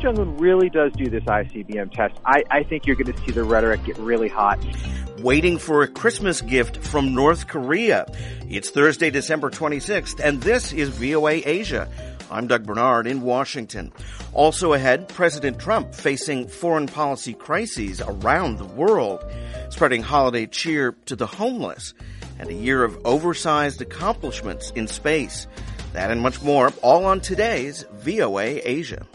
Jong-un really does do this ICBM test, I think you're going to see the rhetoric get really hot. Waiting for a Christmas gift from North Korea. It's Thursday, December 26th, and this is VOA Asia. I'm Doug Bernard in Washington. Also ahead, President Trump facing foreign policy crises around the world, spreading holiday cheer to the homeless, and a year of oversized accomplishments in space. That and much more, all on today's VOA Asia.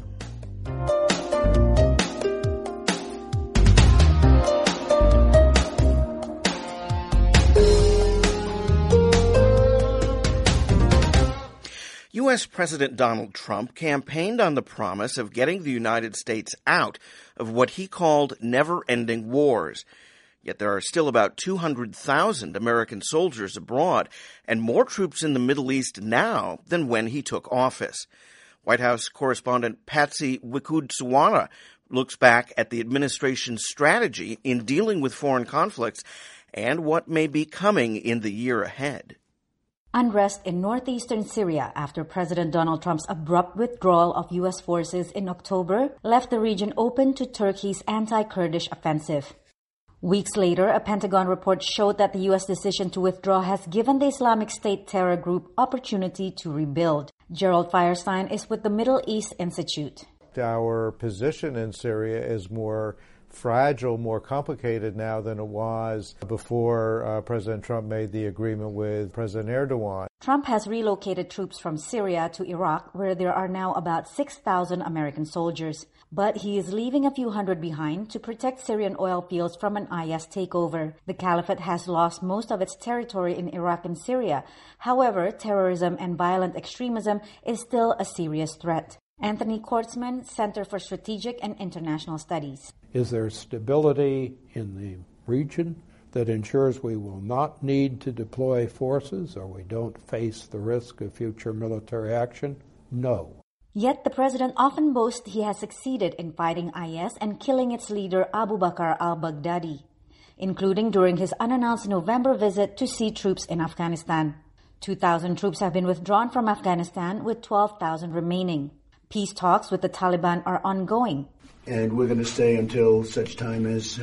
U.S. President Donald Trump campaigned on the promise of getting the United States out of what he called never-ending wars. Yet there are still about 200,000 American soldiers abroad and more troops in the Middle East now than when he took office. White House correspondent Patsy Wickudsuwana looks back at the administration's strategy in dealing with foreign conflicts and what may be coming in the year ahead. Unrest in northeastern Syria after President Donald Trump's abrupt withdrawal of U.S. forces in October left the region open to Turkey's anti-Kurdish offensive. Weeks later, a Pentagon report showed that the U.S. decision to withdraw has given the Islamic State terror group opportunity to rebuild. Gerald Firestein is with the Middle East Institute. Our position in Syria is more fragile, more complicated now than it was before President Trump made the agreement with President Erdogan. Trump has relocated troops from Syria to Iraq, where there are now about 6,000 American soldiers. But he is leaving a few hundred behind to protect Syrian oil fields from an IS takeover. The caliphate has lost most of its territory in Iraq and Syria. However, terrorism and violent extremism is still a serious threat. Anthony Kortzman, Center for Strategic and International Studies. Is there stability in the region that ensures we will not need to deploy forces or we don't face the risk of future military action? No. Yet the president often boasts he has succeeded in fighting IS and killing its leader Abu Bakr al-Baghdadi, including during his unannounced November visit to see troops in Afghanistan. 2,000 troops have been withdrawn from Afghanistan, with 12,000 remaining. Peace talks with the Taliban are ongoing. And we're going to stay until such time as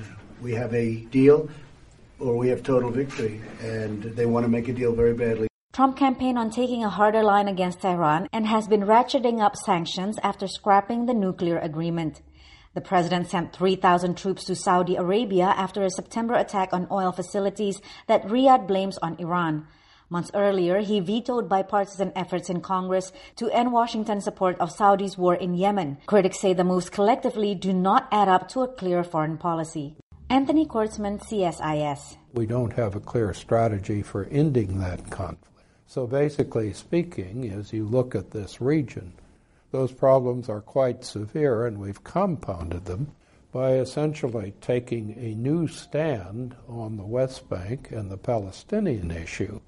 we have a deal or we have total victory. And they want to make a deal very badly. Trump campaigned on taking a harder line against Tehran and has been ratcheting up sanctions after scrapping the nuclear agreement. The president sent 3,000 troops to Saudi Arabia after a September attack on oil facilities that Riyadh blames on Iran. Months earlier, he vetoed bipartisan efforts in Congress to end Washington's support of Saudi's war in Yemen. Critics say the moves collectively do not add up to a clear foreign policy. Anthony Kortzman, CSIS. We don't have a clear strategy for ending that conflict. So basically speaking, as you look at this region, those problems are quite severe, and we've compounded them by essentially taking a new stand on the West Bank and the Palestinian issue,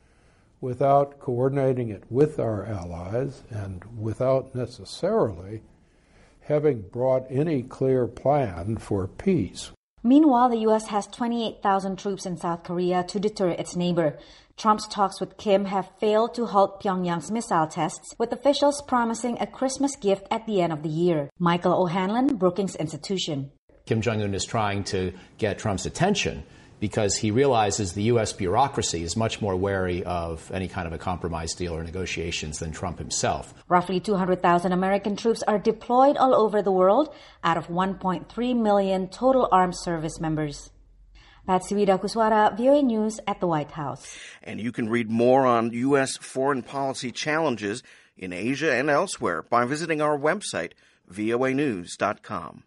without coordinating it with our allies and without necessarily having brought any clear plan for peace. Meanwhile, the U.S. has 28,000 troops in South Korea to deter its neighbor. Trump's talks with Kim have failed to halt Pyongyang's missile tests, with officials promising a Christmas gift at the end of the year. Michael O'Hanlon, Brookings Institution. Kim Jong-un is trying to get Trump's attention because he realizes the U.S. bureaucracy is much more wary of any kind of a compromise deal or negotiations than Trump himself. Roughly 200,000 American troops are deployed all over the world out of 1.3 million total armed service members. Patsy Wickudsuwana, VOA News at the White House. And you can read more on U.S. foreign policy challenges in Asia and elsewhere by visiting our website, voanews.com.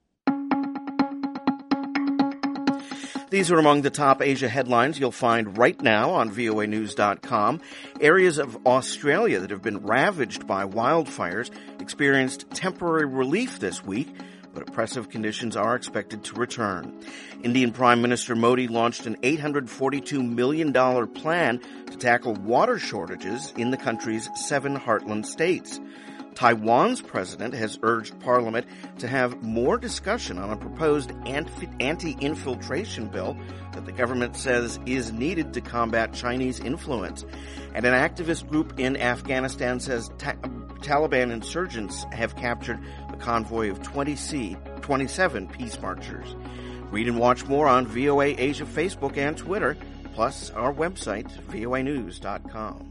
These are among the top Asia headlines you'll find right now on voanews.com. Areas of Australia that have been ravaged by wildfires experienced temporary relief this week, but oppressive conditions are expected to return. Indian Prime Minister Modi launched an $842 million plan to tackle water shortages in the country's 7 heartland states. Taiwan's president has urged Parliament to have more discussion on a proposed anti-infiltration bill that the government says is needed to combat Chinese influence. And an activist group in Afghanistan says Taliban insurgents have captured a convoy of 27 peace marchers. Read and watch more on VOA Asia Facebook and Twitter, plus our website, voanews.com.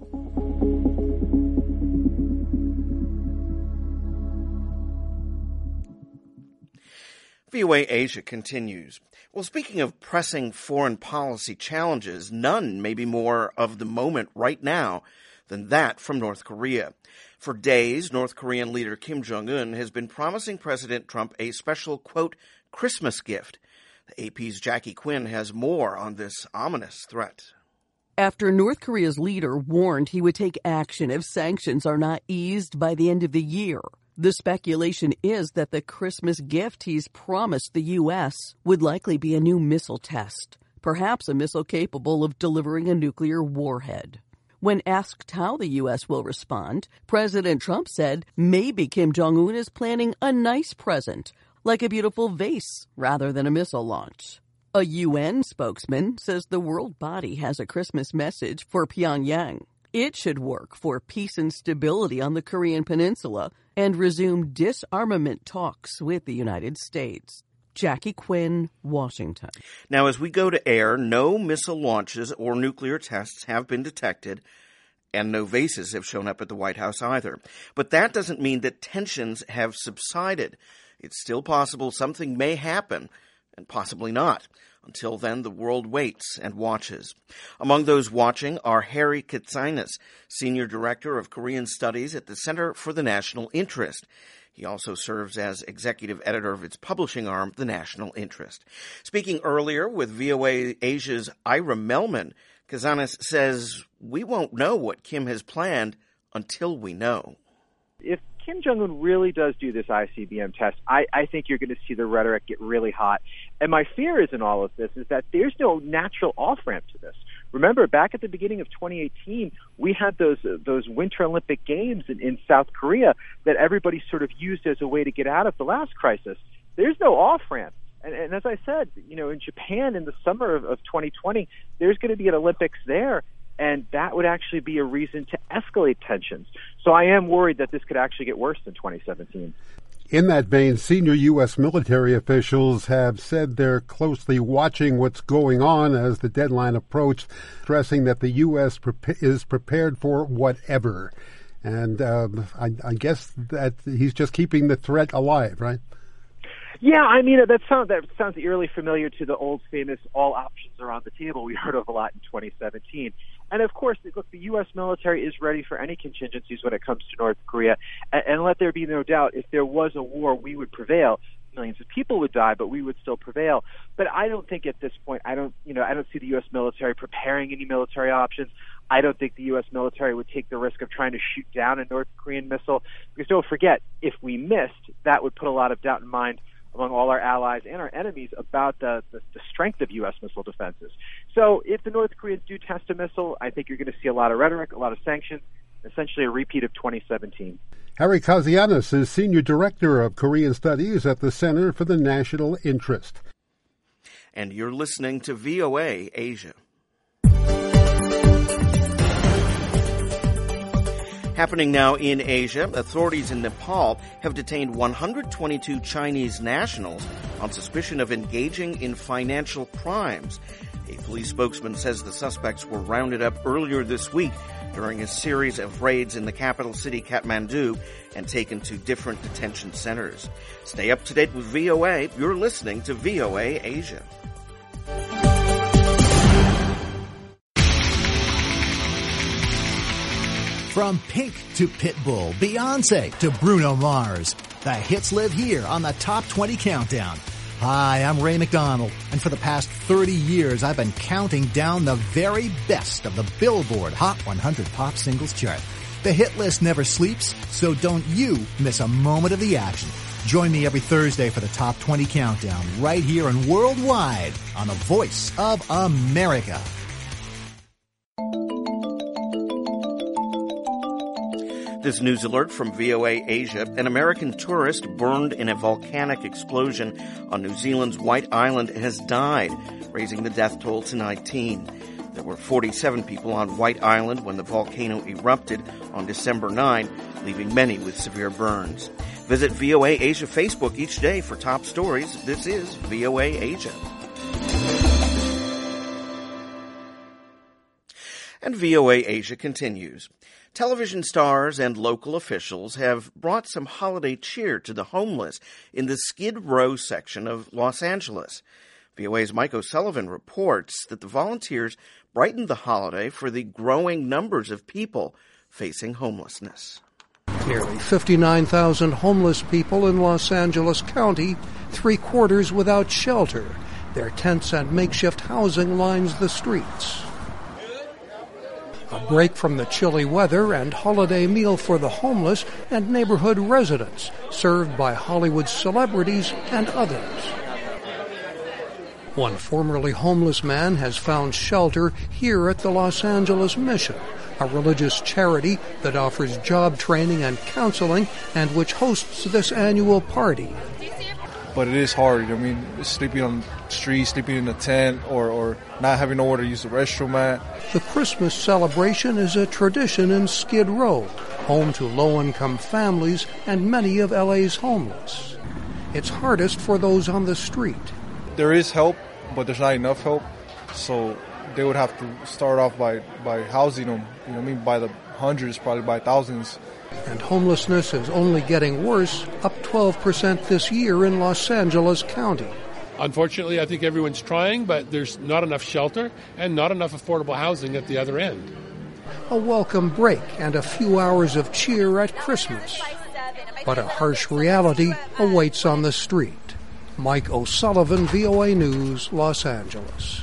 VOA Asia continues. Well, speaking of pressing foreign policy challenges, none may be more of the moment right now than that from North Korea. For days, North Korean leader Kim Jong-un has been promising President Trump a special, quote, Christmas gift. The AP's Jackie Quinn has more on this ominous threat. After North Korea's leader warned he would take action if sanctions are not eased by the end of the year, the speculation is that the Christmas gift he's promised the U.S. would likely be a new missile test, perhaps a missile capable of delivering a nuclear warhead. When asked how the U.S. will respond, President Trump said maybe Kim Jong-un is planning a nice present, like a beautiful vase, rather than a missile launch. A UN spokesman says the world body has a Christmas message for Pyongyang. It should work for peace and stability on the Korean peninsula and resume disarmament talks with the United States. Jackie Quinn, Washington. Now, as we go to air, no missile launches or nuclear tests have been detected, and no vases have shown up at the White House either. But that doesn't mean that tensions have subsided. It's still possible something may happen, and possibly not. Until then, the world waits and watches. Among those watching are Harry Katsianis, Senior Director of Korean Studies at the Center for the National Interest. He also serves as executive editor of its publishing arm, The National Interest. Speaking earlier with VOA Asia's Ira Melman, Katsianis says, we won't know what Kim has planned until we know. If Kim Jong-un really does do this ICBM test, I think you're going to see the rhetoric get really hot. And my fear is in all of this is that there's no natural off-ramp to this. Remember, back at the beginning of 2018, we had those Winter Olympic Games in South Korea that everybody sort of used as a way to get out of the last crisis. There's no off-ramp. And as I said, in Japan in the summer of 2020, there's going to be an Olympics there. And that would actually be a reason to escalate tensions. So I am worried that this could actually get worse in 2017. In that vein, senior U.S. military officials have said they're closely watching what's going on as the deadline approached, stressing that the U.S. is prepared for whatever. And I guess that he's just keeping the threat alive, right? Yeah, I mean, that sounds eerily familiar to the old famous all options are on the table we heard of a lot in 2017. And of course, look, the U.S. military is ready for any contingencies when it comes to North Korea. And let there be no doubt, if there was a war, we would prevail. Millions of people would die, but we would still prevail. But I don't think at this point, I don't see the U.S. military preparing any military options. I don't think the U.S. military would take the risk of trying to shoot down a North Korean missile. Because don't forget, if we missed, that would put a lot of doubt in mind among all our allies and our enemies about the strength of U.S. missile defenses. So if the North Koreans do test a missile, I think you're going to see a lot of rhetoric, a lot of sanctions, essentially a repeat of 2017. Harry Katsianis is Senior Director of Korean Studies at the Center for the National Interest. And you're listening to VOA Asia. Happening now in Asia, authorities in Nepal have detained 122 Chinese nationals on suspicion of engaging in financial crimes. A police spokesman says the suspects were rounded up earlier this week during a series of raids in the capital city, Kathmandu, and taken to different detention centers. Stay up to date with VOA. You're listening to VOA Asia. From Pink to Pitbull, Beyonce to Bruno Mars, the hits live here on the Top 20 Countdown. Hi, I'm Ray McDonald, and for the past 30 years I've been counting down the very best of the Billboard Hot 100 Pop Singles chart. The hit list never sleeps, so don't you miss a moment of the action. Join me every Thursday for the Top 20 Countdown, right here and worldwide on the Voice of America. This news alert from VOA Asia. An American tourist burned in a volcanic explosion on New Zealand's White Island has died, raising the death toll to 19. There were 47 people on White Island when the volcano erupted on December 9, leaving many with severe burns. Visit VOA Asia Facebook each day for top stories. This is VOA Asia. And VOA Asia continues. Television stars and local officials have brought some holiday cheer to the homeless in the Skid Row section of Los Angeles. VOA's Mike O'Sullivan reports that the volunteers brightened the holiday for the growing numbers of people facing homelessness. Nearly 59,000 homeless people in Los Angeles County, 3/4 without shelter. Their tents and makeshift housing lines the streets. A break from the chilly weather and holiday meal for the homeless and neighborhood residents, served by Hollywood celebrities and others. One formerly homeless man has found shelter here at the Los Angeles Mission, a religious charity that offers job training and counseling and which hosts this annual party. But it is hard. I mean, sleeping on the street, sleeping in a tent, or not having nowhere to use the restroom at. The Christmas celebration is a tradition in Skid Row, home to low-income families and many of LA's homeless. It's hardest for those on the street. There is help, but there's not enough help. So they would have to start off by housing them, by the hundreds, probably by thousands. And homelessness is only getting worse, up 12% this year in Los Angeles County. Unfortunately, I think everyone's trying, but there's not enough shelter and not enough affordable housing at the other end. A welcome break and a few hours of cheer at Christmas. But a harsh reality awaits on the street. Mike O'Sullivan, VOA News, Los Angeles.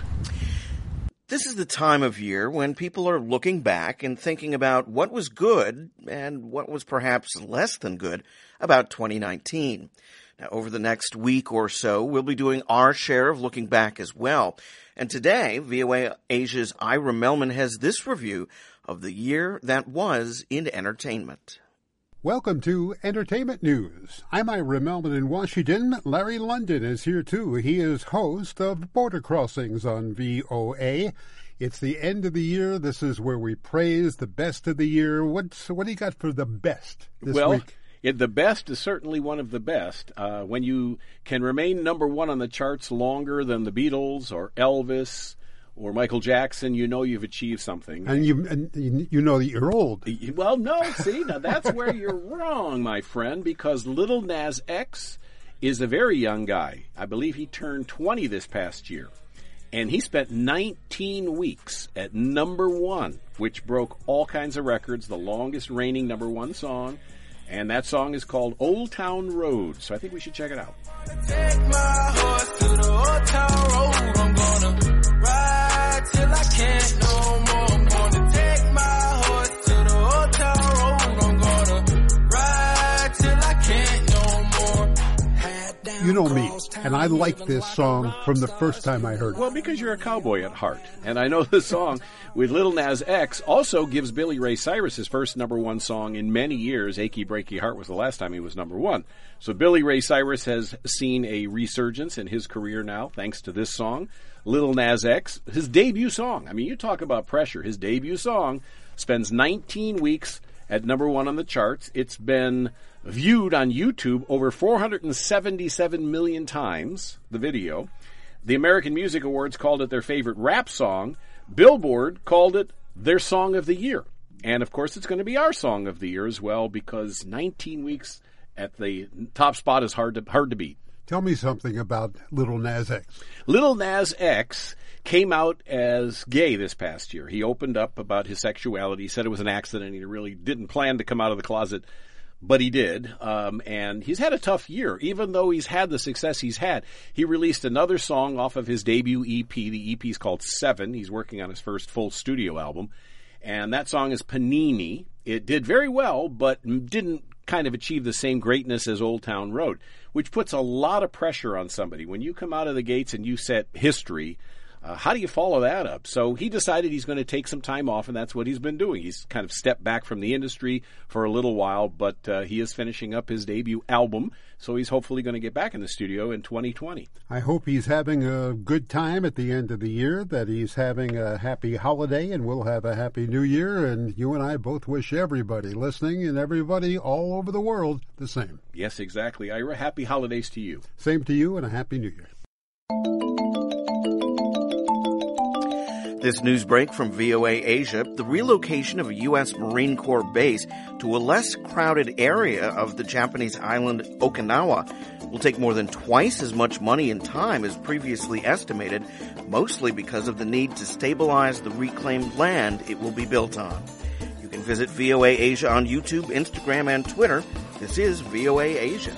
This is the time of year when people are looking back and thinking about what was good and what was perhaps less than good about 2019. Now, over the next week or so, we'll be doing our share of looking back as well. And today, VOA Asia's Ira Melman has this review of the year that was in entertainment. Welcome to Entertainment News. I'm Ira Melman in Washington. Larry London is here too. He is host of Border Crossings on VOA. It's the end of the year. This is where we praise the best of the year. What do you got for the best this week? The best is certainly one of the best. When you can remain number one on the charts longer than the Beatles or Elvis or Michael Jackson, you know you've achieved something. And you know that you're old. Well, no, see, now that's where you're wrong, my friend, because Lil Nas X is a very young guy. I believe he turned 20 this past year. And he spent 19 weeks at number one, which broke all kinds of records, the longest reigning number one song. And that song is called Old Town Road. So I think we should check it out. Take my horse to the Old Town Road. I'm gonna ride till I can't no more. I'm gonna take my horse to the Old Town Road. I'm gonna ride till I can't no more. You know me, and I like this song from the first time I heard it. Well, because you're a cowboy at heart. And I know the song with Lil Nas X also gives Billy Ray Cyrus his first number one song in many years. Achy Breaky Heart was the last time he was number one. So Billy Ray Cyrus has seen a resurgence in his career now, thanks to this song. Lil Nas X, his debut song. I mean, you talk about pressure. His debut song spends 19 weeks at number one on the charts. It's been viewed on YouTube over 477 million times, the video. The American Music Awards called it their favorite rap song. Billboard called it their song of the year. And, of course, it's going to be our song of the year as well, because 19 weeks at the top spot is hard to beat. Tell me something about Lil Nas X. Lil Nas X came out as gay this past year. He opened up about his sexuality, said it was an accident. He really didn't plan to come out of the closet, but he did. And he's had a tough year. Even though he's had the success he's had, he released another song off of his debut EP. The EP is called Seven. He's working on his first full studio album. And that song is Panini. It did very well, but didn't kind of achieve the same greatness as Old Town Road, which puts a lot of pressure on somebody. When you come out of the gates and you set history, How do you follow that up? So he decided he's going to take some time off, and that's what he's been doing. He's kind of stepped back from the industry for a little while, but he is finishing up his debut album, so he's hopefully going to get back in the studio in 2020. I hope he's having a good time at the end of the year, that he's having a happy holiday, and we'll have a happy new year, and you and I both wish everybody listening and everybody all over the world the same. Yes, exactly. Ira, happy holidays to you. Same to you, and a happy new year. This news break from VOA Asia, the relocation of a U.S. Marine Corps base to a less crowded area of the Japanese island Okinawa will take more than twice as much money and time as previously estimated, mostly because of the need to stabilize the reclaimed land it will be built on. You can visit VOA Asia on YouTube, Instagram, and Twitter. This is VOA Asia.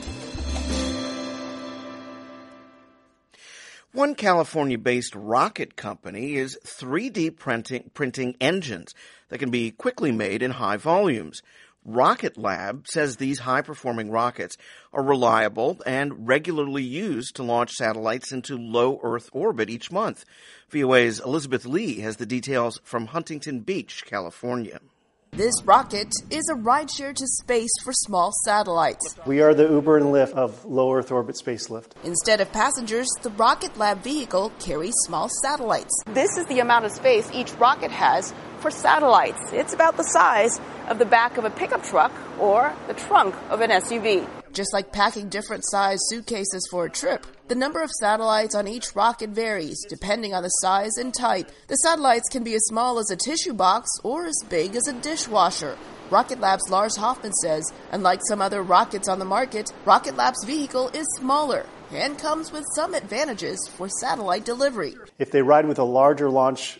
One California-based rocket company is 3D printing engines that can be quickly made in high volumes. Rocket Lab says these high-performing rockets are reliable and regularly used to launch satellites into low Earth orbit each month. VOA's Elizabeth Lee has the details from Huntington Beach, California. This rocket is a rideshare to space for small satellites. We are the Uber and Lyft of low Earth orbit space lift. Instead of passengers, the Rocket Lab vehicle carries small satellites. This is the amount of space each rocket has for satellites. It's about the size of the back of a pickup truck or the trunk of an SUV. Just like packing different size suitcases for a trip, the number of satellites on each rocket varies depending on the size and type. The satellites can be as small as a tissue box or as big as a dishwasher. Rocket Lab's Lars Hoffman says, unlike some other rockets on the market, Rocket Lab's vehicle is smaller and comes with some advantages for satellite delivery. If they ride with a larger launch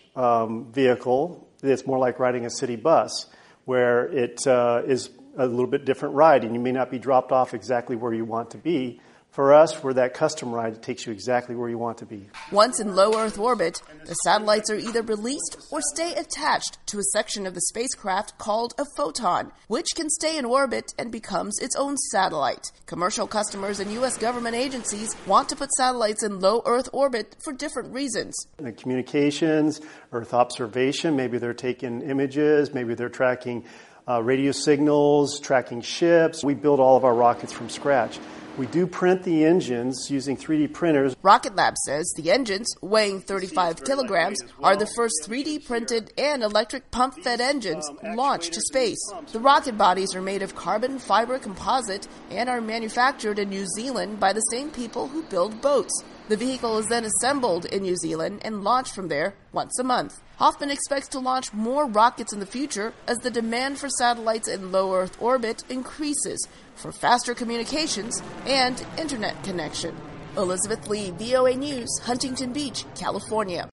vehicle, it's more like riding a city bus, where it is a little bit different ride, and you may not be dropped off exactly where you want to be. For us, for that custom ride, it takes you exactly where you want to be. Once in low Earth orbit, the satellites are either released or stay attached to a section of the spacecraft called a photon, which can stay in orbit and becomes its own satellite. Commercial customers and U.S. government agencies want to put satellites in low Earth orbit for different reasons. The communications, Earth observation, maybe they're taking images, maybe they're tracking radio signals, tracking ships. We build all of our rockets from scratch. We do print the engines using 3D printers. Rocket Lab says the engines, weighing 35 kilograms, are the first 3D printed and electric pump-fed engines launched to space. The rocket bodies are made of carbon fiber composite and are manufactured in New Zealand by the same people who build boats. The vehicle is then assembled in New Zealand and launched from there once a month. Hoffman expects to launch more rockets in the future as the demand for satellites in low Earth orbit increases for faster communications and internet connection. Elizabeth Lee, VOA News, Huntington Beach, California.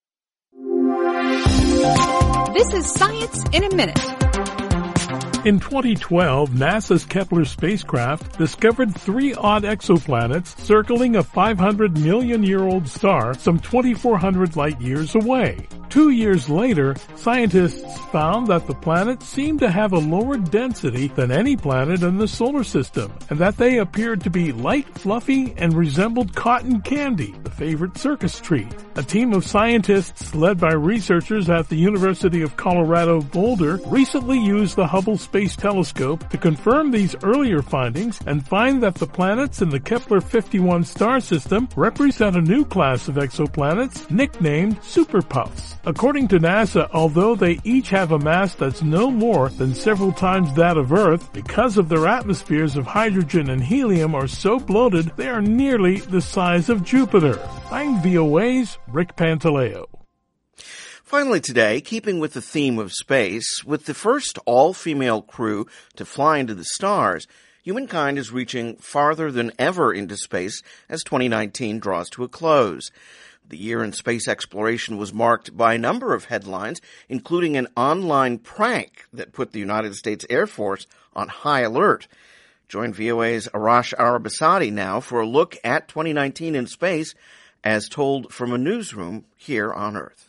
This is Science in a Minute. In 2012, NASA's Kepler spacecraft discovered 3 odd exoplanets circling a 500-million-year-old star some 2,400 light-years away. 2 years later, scientists found that the planets seemed to have a lower density than any planet in the solar system, and that they appeared to be light, fluffy, and resembled cotton candy, the favorite circus treat. A team of scientists led by researchers at the University of Colorado Boulder recently used the Hubble Space Telescope to confirm these earlier findings and find that the planets in the Kepler-51 star system represent a new class of exoplanets nicknamed superpuffs. According to NASA, although they each have a mass that's no more than several times that of Earth, because of their atmospheres of hydrogen and helium are so bloated, they are nearly the size of Jupiter. I'm VOA's Rick Pantaleo. Finally today, keeping with the theme of space, with the first all-female crew to fly into the stars, humankind is reaching farther than ever into space as 2019 draws to a close. The year in space exploration was marked by a number of headlines, including an online prank that put the United States Air Force on high alert. Join VOA's Arash Arabasadi now for a look at 2019 in space, as told from a newsroom here on Earth.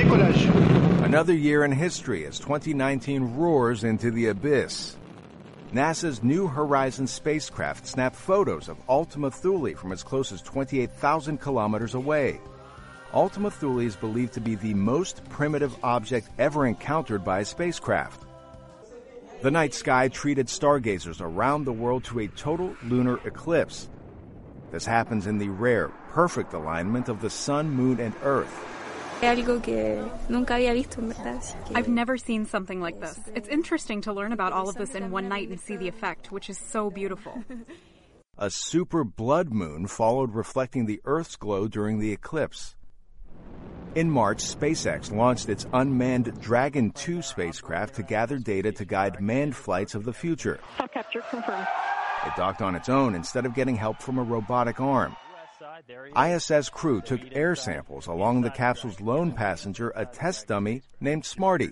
Another year in history as 2019 roars into the abyss. NASA's New Horizons spacecraft snapped photos of Ultima Thule from as close as 28,000 kilometers away. Ultima Thule is believed to be the most primitive object ever encountered by a spacecraft. The night sky treated stargazers around the world to a total lunar eclipse. This happens in the rare, perfect alignment of the sun, moon, and earth. I've never seen something like this. It's interesting to learn about all of this in one night and see the effect, which is so beautiful. A super blood moon followed, reflecting the Earth's glow during the eclipse. In March, SpaceX launched its unmanned Dragon 2 spacecraft to gather data to guide manned flights of the future. Top capture confirmed. It docked on its own instead of getting help from a robotic arm. ISS crew took air samples along the capsule's lone passenger, a test dummy named Smarty.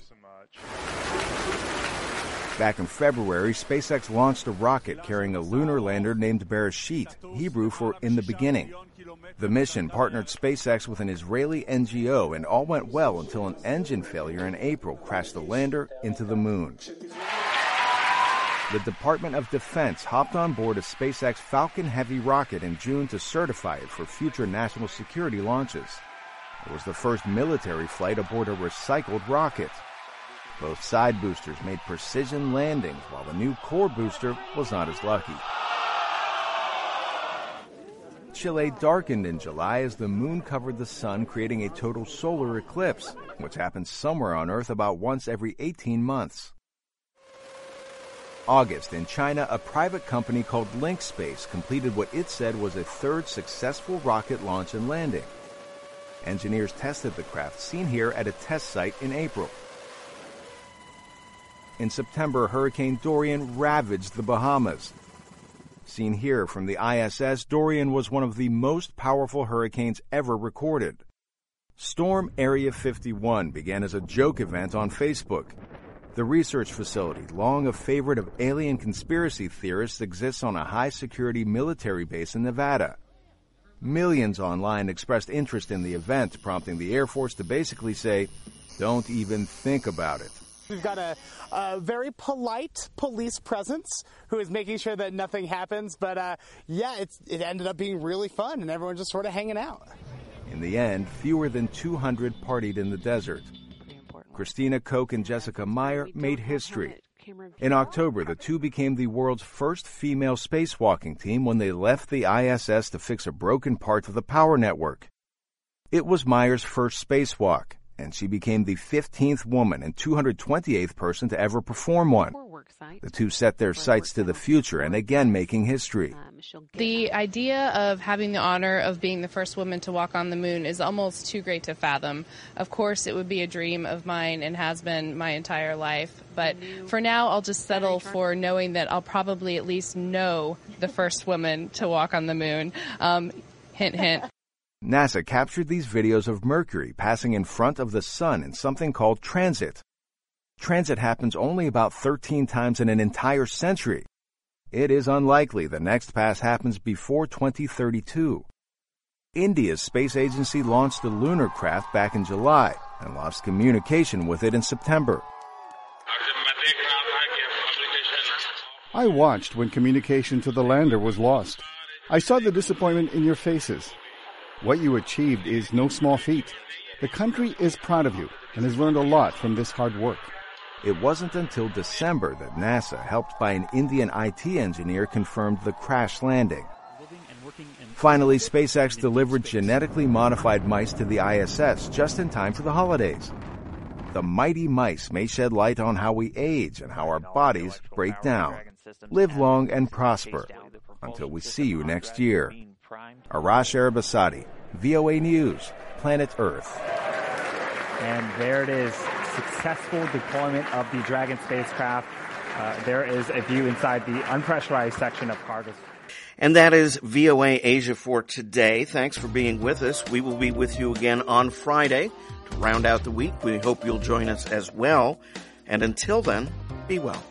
Back in February, SpaceX launched a rocket carrying a lunar lander named Bereshit, Hebrew for in the beginning. The mission partnered SpaceX with an Israeli NGO, and all went well until an engine failure in April crashed the lander into the moon. The Department of Defense hopped on board a SpaceX Falcon Heavy rocket in June to certify it for future national security launches. It was the first military flight aboard a recycled rocket. Both side boosters made precision landings, while the new core booster was not as lucky. Chile darkened in July as the moon covered the sun, creating a total solar eclipse, which happens somewhere on Earth about once every 18 months. August, in China, a private company called Link Space completed what it said was a third successful rocket launch and landing. Engineers tested the craft, seen here at a test site in April. In September, Hurricane Dorian ravaged the Bahamas. Seen here from the ISS, Dorian was one of the most powerful hurricanes ever recorded. Storm Area 51 began as a joke event on Facebook. The research facility, long a favorite of alien conspiracy theorists, exists on a high-security military base in Nevada. Millions online expressed interest in the event, prompting the Air Force to basically say, "Don't even think about it." We've got a very polite police presence who is making sure that nothing happens. But, it ended up being really fun, and everyone's just sort of hanging out. In the end, fewer than 200 partied in the desert. Christina Koch and Jessica Meyer made history. In October, the two became the world's first female spacewalking team when they left the ISS to fix a broken part of the power network. It was Meyer's first spacewalk, and she became the 15th woman and 228th person to ever perform one. The two set their sights to the future and again making history. The idea of having the honor of being the first woman to walk on the moon is almost too great to fathom. Of course, it would be a dream of mine and has been my entire life. But for now, I'll just settle for knowing that I'll probably at least know the first woman to walk on the moon. Hint, hint. NASA captured these videos of Mercury passing in front of the sun in something called transit. Transit happens only about 13 times in an entire century. It is unlikely the next pass happens before 2032. India's space agency launched the lunar craft back in July and lost communication with it in September. I watched when communication to the lander was lost. I saw the disappointment in your faces. What you achieved is no small feat. The country is proud of you and has learned a lot from this hard work. It wasn't until December that NASA, helped by an Indian IT engineer, confirmed the crash landing. Finally, SpaceX delivered genetically modified mice to the ISS just in time for the holidays. The mighty mice may shed light on how we age and how our bodies break down. Live long and prosper. Until we see you next year. Arash Arabasadi, VOA News, Planet Earth. And there it is, successful deployment of the Dragon spacecraft. There is a view inside the unpressurized section of cargo. And that is VOA Asia for today. Thanks for being with us. We will be with you again on Friday to round out the week. We hope you'll join us as well. And until then, be well.